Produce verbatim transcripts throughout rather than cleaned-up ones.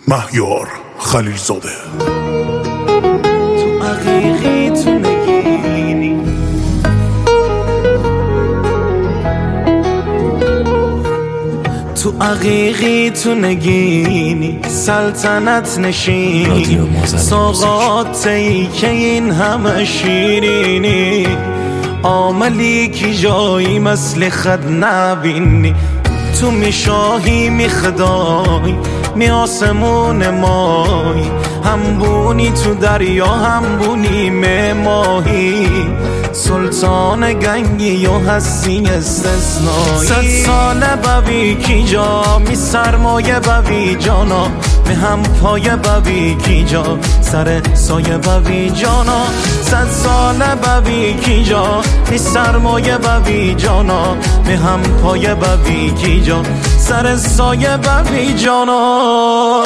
مهیار خلیلزاده. تو عقیقی تو نگینی، تو عقیقی تو نگینی، سلطنت نشینی، ساقاتی که این همه شیرینی، عاملی که جایی مثل خد نبینی. تو می شاهی می خدای می آسمون مای، هم بونی تو دریا هم بونی می ماهی، سلطان گنگی و هستی استثنایی. صد ساله بوی کی جا می سرمایه بوی جانا، می هم پایه بوی کی جا سر سایه بوی جانا. صد ساله بوی کی جا می سرمایه بوی جانا، می هم پایه بوی کی جا سر سایه بوی جانا.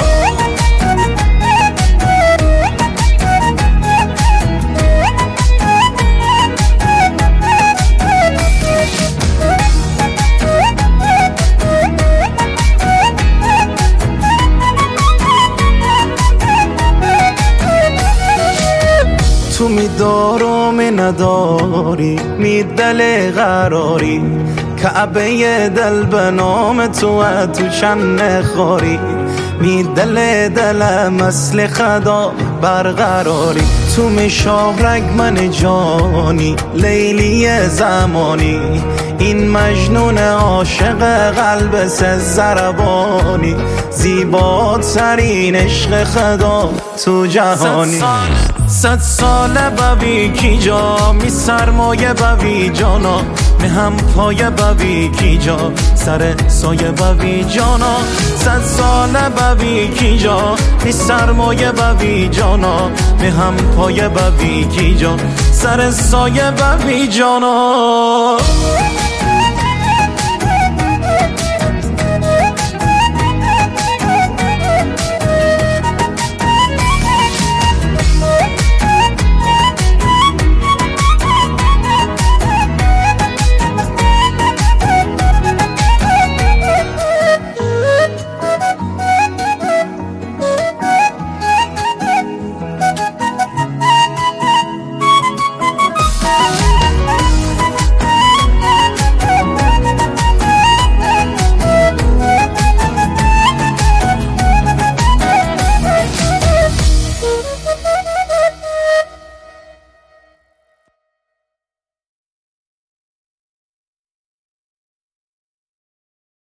تو می دار و می نداری، می دل قراری، کعبه دل به نام تو تو چند خاری، می دل دل مثل خدا برقراری. تو می شاه رگ من جانی، لیلی زمانی، این مجنون عاشق قلب سه ضربانی، زیباترین عشق خدا تو جهانی. صد ساله بوی کی جا می سرمایه بوی جانا، می هم پایه بوی کی جا سر سایه بوی جانا. صد ساله بوی کی جا می سرمایه بوی جانا، می هم پایه بوی کی جا سر سایه بوی جانا.